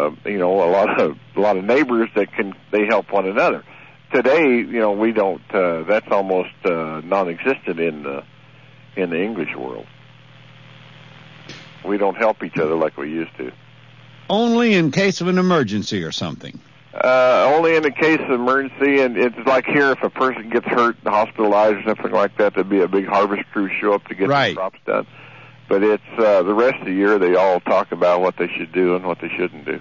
a lot of neighbors that they help one another. Today, we don't. That's almost non-existent in the English world. We don't help each other like we used to. Only in case of an emergency or something. Only in the case of emergency, and it's like here, if a person gets hurt and hospitalized or something like that, there'd be a big harvest crew show up to get the crops done. But it's the rest of the year they all talk about what they should do and what they shouldn't do.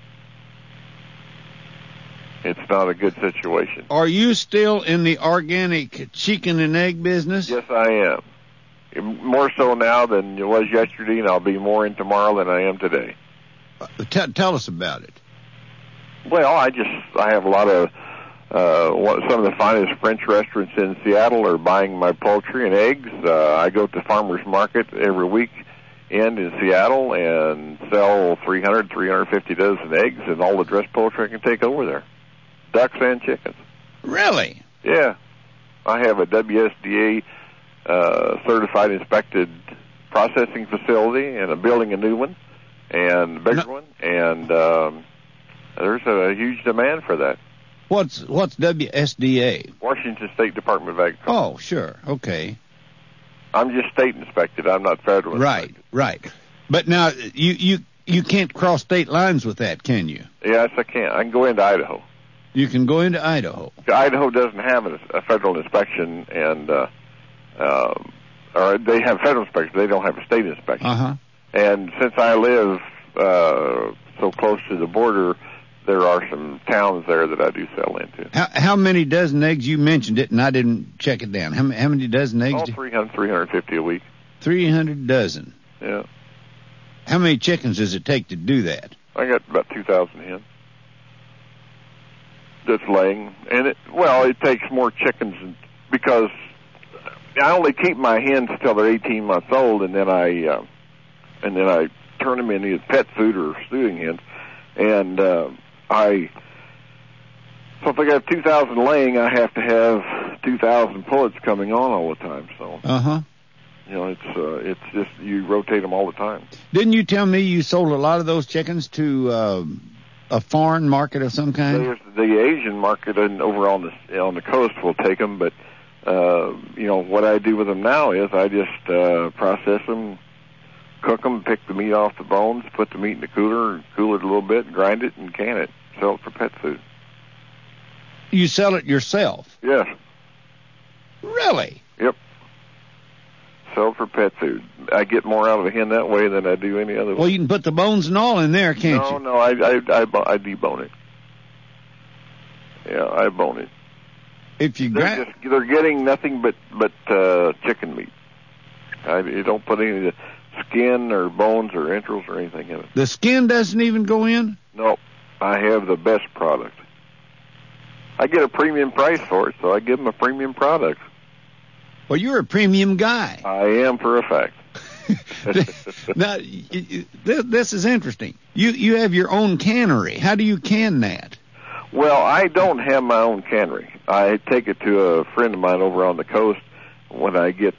It's not a good situation. Are you still in the organic chicken and egg business? Yes, I am. More so now than it was yesterday, and I'll be more in tomorrow than I am today. Tell us about it. Well, I have a lot of some of the finest French restaurants in Seattle are buying my poultry and eggs. I go to farmers market every weekend in Seattle and sell 350 dozen eggs and all the dressed poultry I can take over there, ducks and chickens. Really? Yeah, I have a WSDA certified inspected processing facility, and I'm building a new one and a bigger one, and there's a huge demand for that. What's WSDA? Washington State Department of Agriculture. Oh, sure. Okay. I'm just state inspected. I'm not federal inspected. Right. But now you can't cross state lines with that, can you? Yes, I can. I can go into Idaho. You can go into Idaho. Idaho doesn't have a federal inspection, and or they have federal inspection. They don't have a state inspection. Uh-huh. And since I live so close to the border, there are some towns there that I do sell into. How many dozen eggs? You mentioned it, and I didn't check it down. How many dozen eggs? 350 a week. 300 dozen. Yeah. How many chickens does it take to do that? I got about 2,000 hens that's laying. And it takes more chickens because I only keep my hens till they're 18 months old, and then I turn them into pet food or stewing hens. And so if I got 2,000 laying, I have to have 2,000 pullets coming on all the time. So, it's just you rotate them all the time. Didn't you tell me you sold a lot of those chickens to a foreign market of some kind? There's the Asian market, and over on the coast will take them. But what I do with them now is I just process them, cook them, pick the meat off the bones, put the meat in the cooler, cool it a little bit, grind it, and can it. Sell it for pet food. You sell it yourself? Yes. Really? Yep. Sell it for pet food. I get more out of a hen that way than I do any other way. Well, you can put the bones and all in there, can't you? No, I debone it. Yeah, I bone it. If you they're getting nothing but chicken meat. You don't put any of the skin or bones or entrails or anything in it. The skin doesn't even go in? No, I have the best product. I get a premium price for it, so I give them a premium product. Well, you're a premium guy. I am, for a fact. Now, this is interesting. You have your own cannery. How do you can that? Well, I don't have my own cannery. I take it to a friend of mine over on the coast when I get,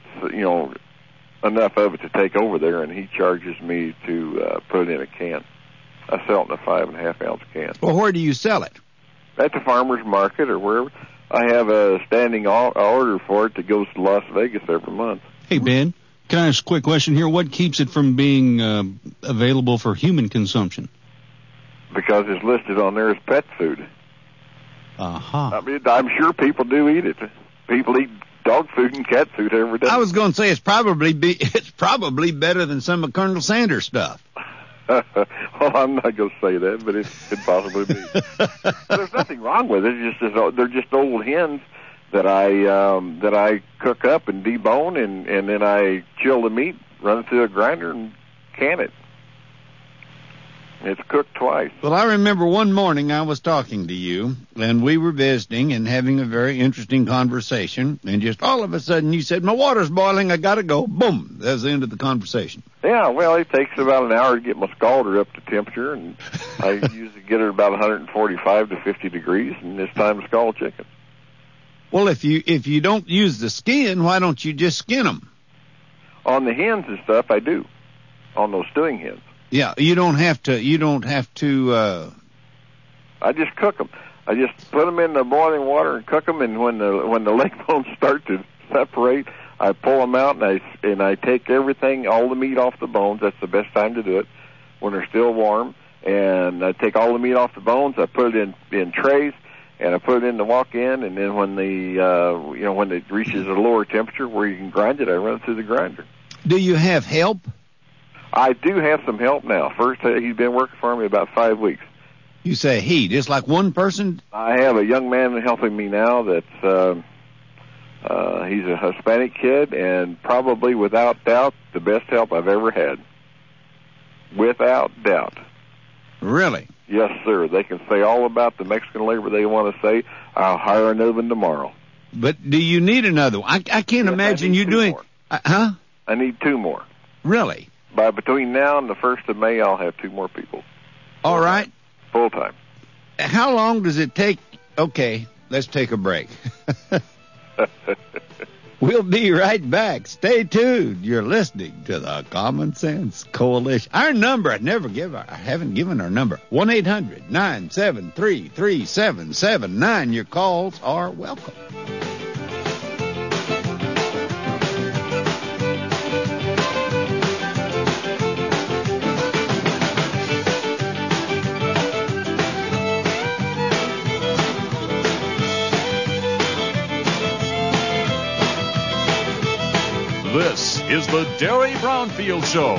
enough of it to take over there, and he charges me to put it in a can. I sell it in a 5.5-ounce can. Well, where do you sell it? At the farmer's market or wherever. I have a standing order for it that goes to Las Vegas every month. Hey, Ben, can I ask a quick question here? What keeps it from being available for human consumption? Because it's listed on there as pet food. Uh-huh. I mean, I'm sure people do eat it. People eat dog food and cat food every day. I was going to say it's probably better than some of Colonel Sanders' stuff. Well, I'm not going to say that, but it could possibly be. There's nothing wrong with it. It's just they're just old hens that I cook up and debone, and then I chill the meat, run it through a grinder, and can it. It's cooked twice. Well, I remember one morning I was talking to you, and we were visiting and having a very interesting conversation, and just all of a sudden you said, my water's boiling, I got to go. Boom. That was the end of the conversation. Yeah, well, it takes about an hour to get my scalder up to temperature, and I usually get it about 145 to 50 degrees, and it's time to scald chicken. Well, if you don't use the skin, why don't you just skin them? On the hens and stuff, I do. On those stewing hens. Yeah, you don't have to. I just cook them. I just put them in the boiling water and cook them, and when the leg bones start to separate, I pull them out and I take everything, all the meat off the bones. That's the best time to do it, when they're still warm. And I take all the meat off the bones. I put it in trays, and I put it in the walk-in. And then when when it reaches a lower temperature where you can grind it, I run it through the grinder. Do you have help? I do have some help now. First, he's been working for me about 5 weeks. You say he, just like one person? I have a young man helping me now that's, he's a Hispanic kid, and probably without doubt, the best help I've ever had. Without doubt. Really? Yes, sir. They can say all about the Mexican labor they want to say. I'll hire another one tomorrow. But do you need another one? I can't imagine you doing... I need 2 more. Really? By between now and the 1st of May, I'll have 2 more people. All right. Full time. How long does it take? Okay, let's take a break. We'll be right back. Stay tuned. You're listening to the Common Sense Coalition. Our number, I haven't given our number. 1-800-973-3779. Your calls are welcome. This is the Derry Brownfield Show.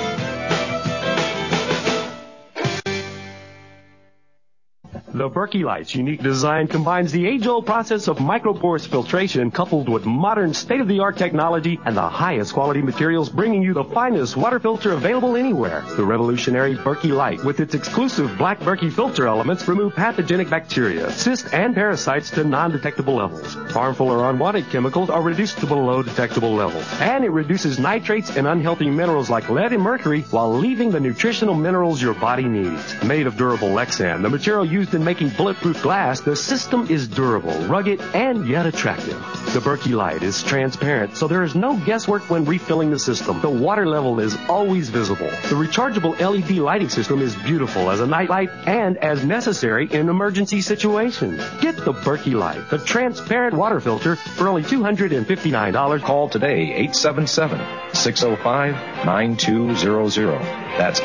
The Berkey Light's unique design combines the age-old process of micropores filtration coupled with modern state-of-the-art technology and the highest quality materials, bringing you the finest water filter available anywhere. The revolutionary Berkey Light, with its exclusive black Berkey filter elements, remove pathogenic bacteria, cysts, and parasites to non-detectable levels. Harmful or unwanted chemicals are reduced to below detectable levels. And it reduces nitrates and unhealthy minerals like lead and mercury while leaving the nutritional minerals your body needs. Made of durable Lexan, the material used in making bulletproof glass, the system is durable, rugged, and yet attractive. The Berkey Light is transparent, so there is no guesswork when refilling the system. The water level is always visible. The rechargeable LED lighting system is beautiful as a night light and as necessary in emergency situations. Get the Berkey Light, the transparent water filter, for only $259. Call today, 877-605-9200. That's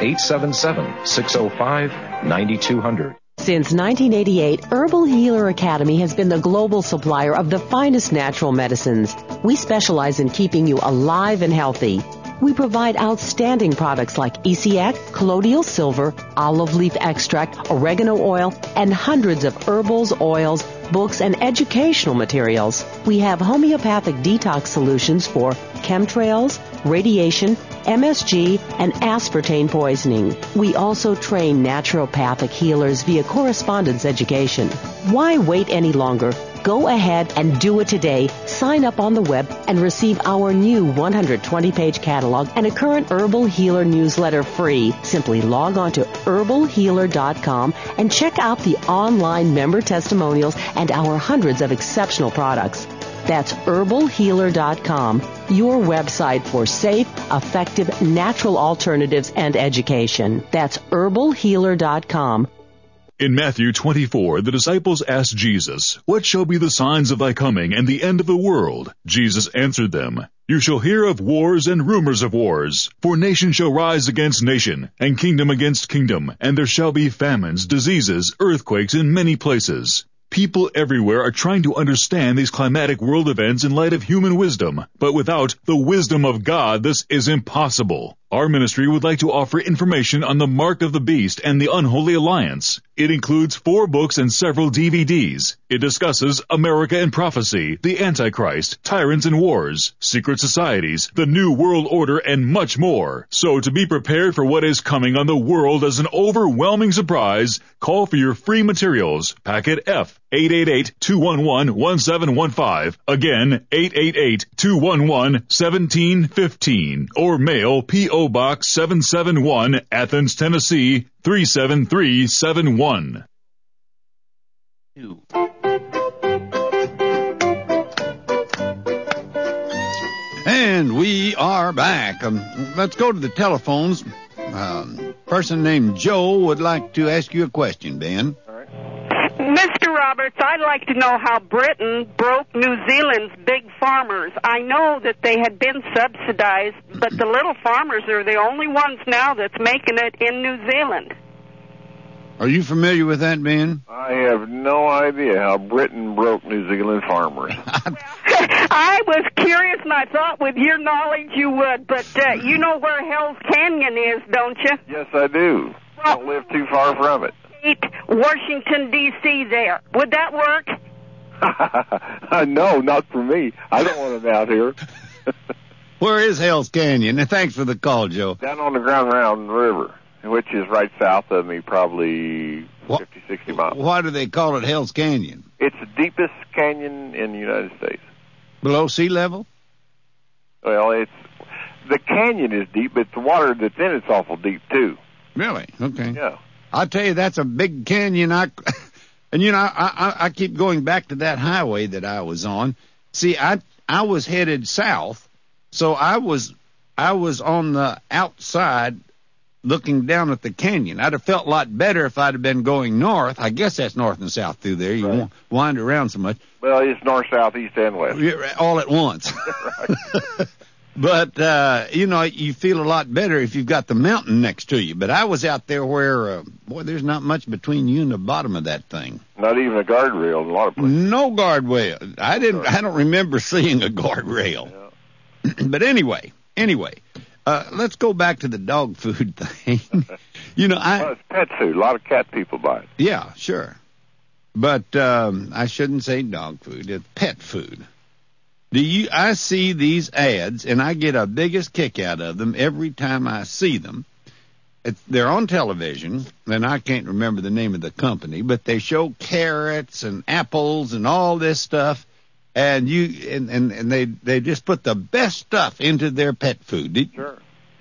877-605-9200. Since 1988, Herbal Healer Academy has been the global supplier of the finest natural medicines. We specialize in keeping you alive and healthy. We provide outstanding products like ECX, colloidal silver, olive leaf extract, oregano oil, and hundreds of herbals, oils, books, and educational materials. We have homeopathic detox solutions for chemtrails, radiation, MSG, and aspartame poisoning. We also train naturopathic healers via correspondence education. Why wait any longer? Go ahead and do it today. Sign up on the web and receive our new 120-page catalog and a current Herbal Healer newsletter free. Simply log on to herbalhealer.com and check out the online member testimonials and our hundreds of exceptional products. That's herbalhealer.com, your website for safe, effective, natural alternatives and education. That's herbalhealer.com. In Matthew 24, the disciples asked Jesus, "What shall be the signs of thy coming and the end of the world?" Jesus answered them, "You shall hear of wars and rumors of wars. For nation shall rise against nation, and kingdom against kingdom, and there shall be famines, diseases, earthquakes in many places." People everywhere are trying to understand these climatic world events in light of human wisdom, but without the wisdom of God, this is impossible. Our ministry would like to offer information on the Mark of the Beast and the Unholy Alliance. It includes 4 books and several DVDs. It discusses America and Prophecy, the Antichrist, Tyrants and Wars, Secret Societies, the New World Order, and much more. So to be prepared for what is coming on the world as an overwhelming surprise, call for your free materials. Packet F, 888-211-1715. Again, 888-211-1715. Or mail P.O. Box 771, Athens, Tennessee, 37371. And we are back. Let's go to the telephones. Person named Joe would like to ask you a question, Ben. Mr. Roberts, I'd like to know how Britain broke New Zealand's big farmers. I know that they had been subsidized, but the little farmers are the only ones now that's making it in New Zealand. Are you familiar with that, Ben? I have no idea how Britain broke New Zealand farmers. I was curious, and I thought with your knowledge you would, but you know where Hell's Canyon is, don't you? Yes, I do. I don't live too far from it. Washington, D.C. there. Would that work? No, not for me. I don't want them out here. Where is Hell's Canyon? And thanks for the call, Joe. Down on the Grand Round River, which is right south of me, probably 50, 60 miles. Why do they call it Hell's Canyon? It's the deepest canyon in the United States. Below sea level? Well, the canyon is deep, but the water that's in it's awful deep, too. Really? Okay. Yeah. I'll tell you, that's a big canyon. And, I keep going back to that highway that I was on. See, I was headed south, so I was on the outside looking down at the canyon. I'd have felt a lot better if I'd have been going north. I guess that's north and south through there. You won't wind around so much. Well, it's north, south, east, and west. All at once. But, you feel a lot better if you've got the mountain next to you. But I was out there where, there's not much between you and the bottom of that thing. Not even a guardrail in a lot of places. No guardrail. I don't remember seeing a guardrail. Yeah. But anyway, Anyway, let's go back to the dog food thing. Well, it's pet food. A lot of cat people buy it. Yeah, sure. But I shouldn't say dog food. It's pet food. I see these ads, and I get a biggest kick out of them every time I see them. They're on television, and I can't remember the name of the company, but they show carrots and apples and all this stuff, and they just put the best stuff into their pet food. Sure.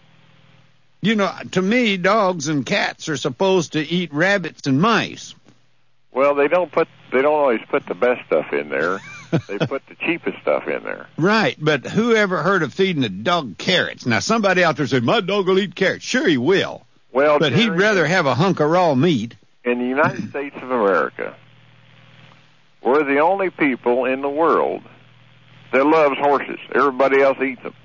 To me, dogs and cats are supposed to eat rabbits and mice. Well, they don't always put the best stuff in there. They put the cheapest stuff in there. Right, but who ever heard of feeding a dog carrots? Now, somebody out there said, my dog will eat carrots. Sure, he will. Well, but he'd rather have a hunk of raw meat. In the United States of America, we're the only people in the world that loves horses. Everybody else eats them.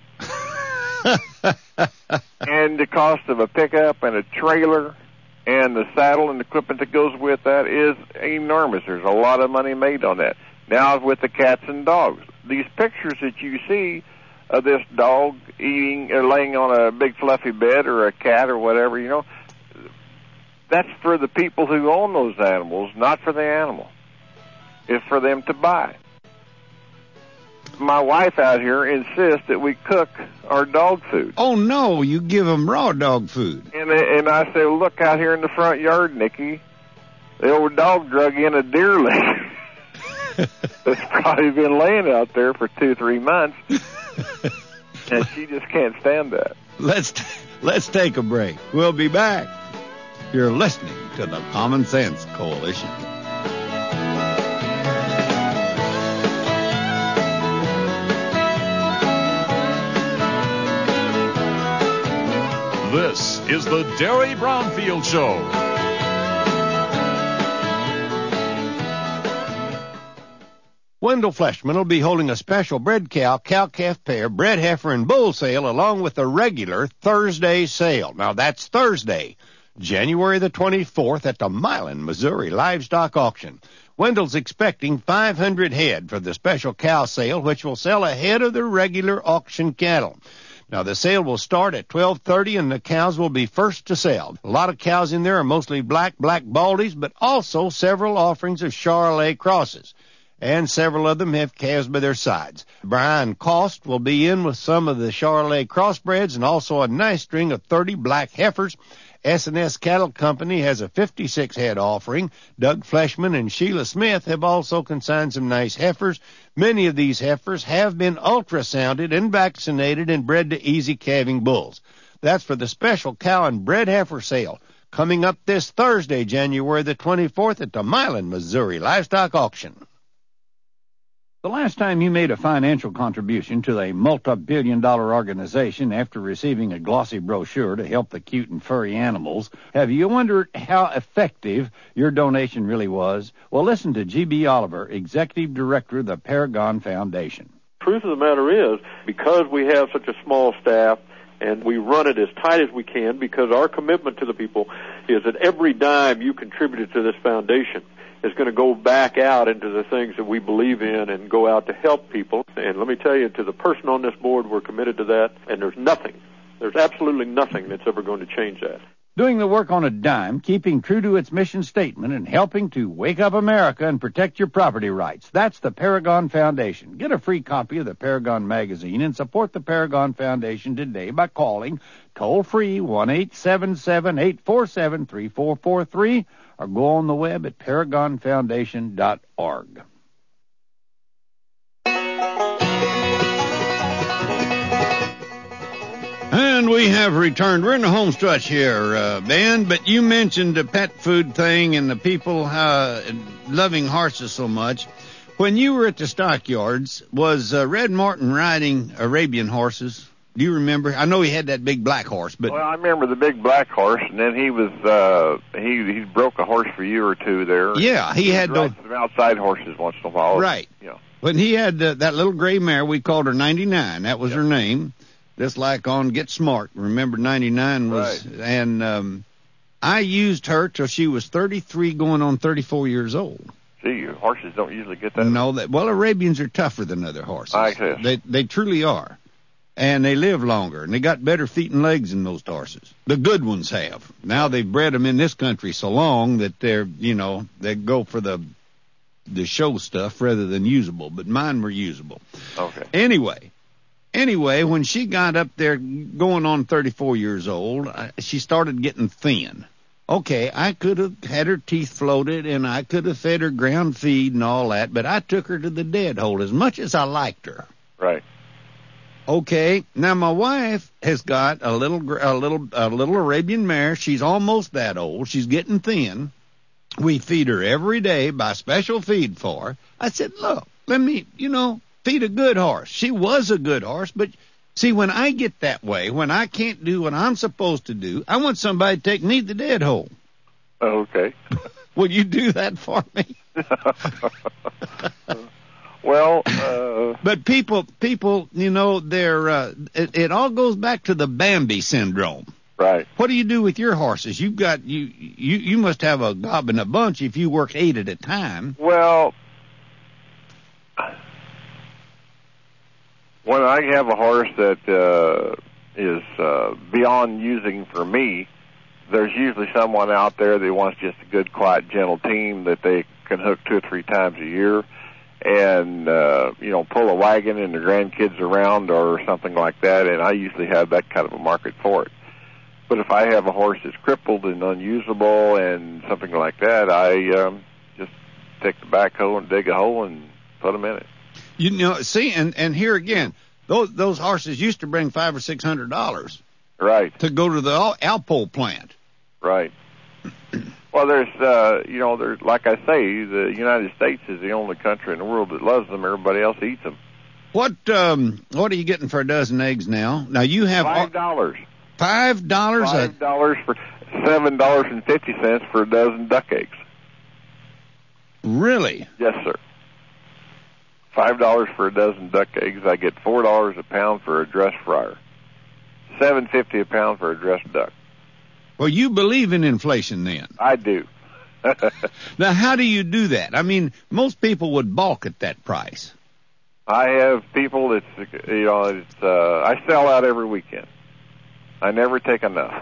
And the cost of a pickup and a trailer and the saddle and the equipment that goes with that is enormous. There's a lot of money made on that. Now with the cats and dogs, these pictures that you see of this dog eating or laying on a big fluffy bed or a cat or whatever, that's for the people who own those animals, not for the animal. It's for them to buy. My wife out here insists that we cook our dog food. Oh, no, you give them raw dog food. And I say, well, look out here in the front yard, Nikki. The old dog drug in a deer leg. It's probably been laying out there for 2-3 months. And she just can't stand that. Let's take a break. We'll be back. You're listening to the Common Sense Coalition. This is the Derry Brownfield Show. Wendell Fleshman will be holding a special bred cow, cow-calf pair, bred heifer, and bull sale along with the regular Thursday sale. Now, that's Thursday, January the 24th at the Milan, Missouri Livestock Auction. Wendell's expecting 500 head for the special cow sale, which will sell ahead of the regular auction cattle. Now, the sale will start at 12:30, and the cows will be first to sell. A lot of cows in there are mostly black baldies, but also several offerings of Charolais crosses. And several of them have calves by their sides. Brian Cost will be in with some of the Charolais crossbreds and also a nice string of 30 black heifers. S&S Cattle Company has a 56 head offering. Doug Fleshman and Sheila Smith have also consigned some nice heifers. Many of these heifers have been ultrasounded and vaccinated and bred to easy calving bulls. That's for the special cow and bred heifer sale coming up this Thursday, January the 24th at the Milan, Missouri Livestock Auction. The last time you made a financial contribution to a multi-billion-dollar organization after receiving a glossy brochure to help the cute and furry animals, have you wondered how effective your donation really was? Well, listen to G.B. Oliver, Executive Director of the Paragon Foundation. Truth of the matter is, because we have such a small staff, and we run it as tight as we can, because our commitment to the people is that every dime you contributed to this foundation is going to go back out into the things that we believe in and go out to help people. And let me tell you, to the person on this board, we're committed to that, and there's absolutely nothing that's ever going to change that. Doing the work on a dime, keeping true to its mission statement, and helping to wake up America and protect your property rights. That's the Paragon Foundation. Get a free copy of the Paragon magazine and support the Paragon Foundation today by calling toll-free 1-877-847-3443 or go on the web at paragonfoundation.org. And we have returned. We're in the home stretch here, Ben, but you mentioned the pet food thing and the people loving horses so much. When you were at the stockyards, was Red Martin riding Arabian horses? Do you remember? I know he had that big black horse, but... Well, I remember the big black horse, and then he was, he broke a horse for a year or two there. Yeah, he had those... some outside horses once in a while. Right. Yeah. When he had that little gray mare, we called her 99. That was her name. Just like on Get Smart. Remember, 99 was... Right. And I used her till she was 33 going on 34 years old. Gee, horses don't usually get that. No, well, Arabians are tougher than other horses. I guess. They truly are. And they live longer, and they got better feet and legs than most horses. The good ones have. Now they've bred them in this country so long that they're, they go for the show stuff rather than usable. But mine were usable. Okay. Anyway, when she got up there going on 34 years old, she started getting thin. Okay, I could have had her teeth floated, and I could have fed her ground feed and all that, but I took her to the dead hole as much as I liked her. Right. Okay, now my wife has got a little Arabian mare. She's almost that old. She's getting thin. We feed her every day, buy special feed for her. I said, look, let me, feed a good horse. She was a good horse, but see, when I get that way, when I can't do what I'm supposed to do, I want somebody to take me to the dead hole. Okay. Will you do that for me? Well, but people, they're it all goes back to the Bambi syndrome. Right. What do you do with your horses? You've got you must have a gob and a bunch if you work 8 at a time. Well, when I have a horse that is beyond using for me, there's usually someone out there that wants just a good, quiet, gentle team that they can hook 2 or 3 times a year, and pull a wagon and the grandkids around or something like that. And I usually have that kind of a market for it. But if I have a horse that's crippled and unusable and something like that, I just take the backhoe and dig a hole and put them in it. See, and here again, those horses used to bring $500 or $600, right, to go to the Alpo plant, right. Well, there's like I say, the United States is the only country in the world that loves them. Everybody else eats them. What are you getting for a dozen eggs now? Now you have $5. $5? $5 for $7.50 for a dozen duck eggs. Really? Yes, sir. $5 for a dozen duck eggs. I get $4 a pound for a dressed fryer. $7.50 a pound for a dressed duck. Well, you believe in inflation then? I do. Now, how do you do that? I mean, most people would balk at that price. I have people that, I sell out every weekend. I never take enough.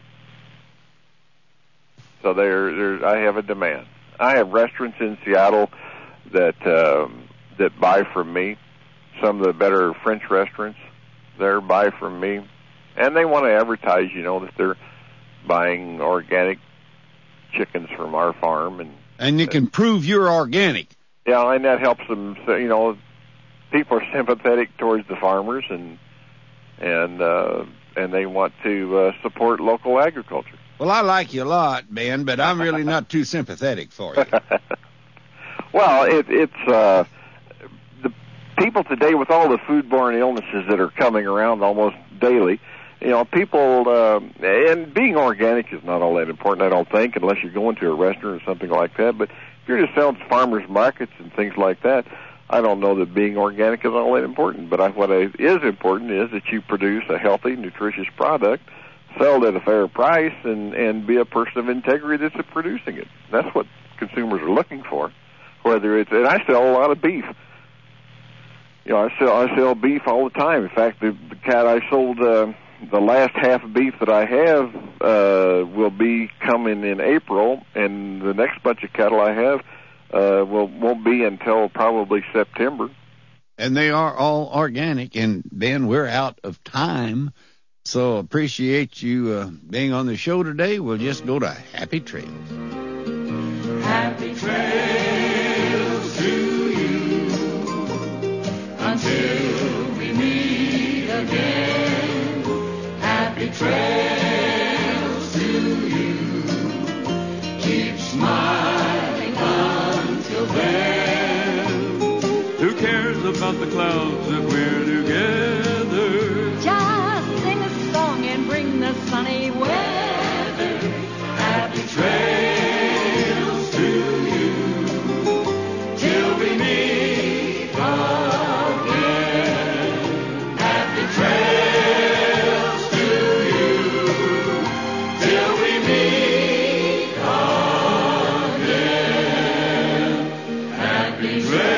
So I have a demand. I have restaurants in Seattle that buy from me. Some of the better French restaurants there buy from me, and they want to advertise, that they're buying organic chickens from our farm, and you can prove you're organic. Yeah, and that helps them. People are sympathetic towards the farmers, and they want to support local agriculture. Well, I like you a lot, Ben, but I'm really not too sympathetic for you. Well, it's the people today with all the foodborne illnesses that are coming around almost daily. People, and being organic is not all that important, I don't think, unless you're going to a restaurant or something like that. But if you're just selling farmers markets and things like that, I don't know that being organic is all that important. But what is important is that you produce a healthy, nutritious product, sell it at a fair price, and be a person of integrity that's producing it. That's what consumers are looking for. And I sell a lot of beef. I sell beef all the time. In fact, the cat I sold, the last half of beef that I have will be coming in April, and the next bunch of cattle I have won't be until probably September. And they are all organic, and Ben, we're out of time, so appreciate you being on the show today. We'll just go to Happy Trails. Happy trails to you until we meet again. Happy trails to you. Keep smiling until then. Who cares about the clouds if we're together? Just sing a song and bring the sunny weather. Happy trails to you till we meet again. Happy trails to you till we meet again. Happy trails.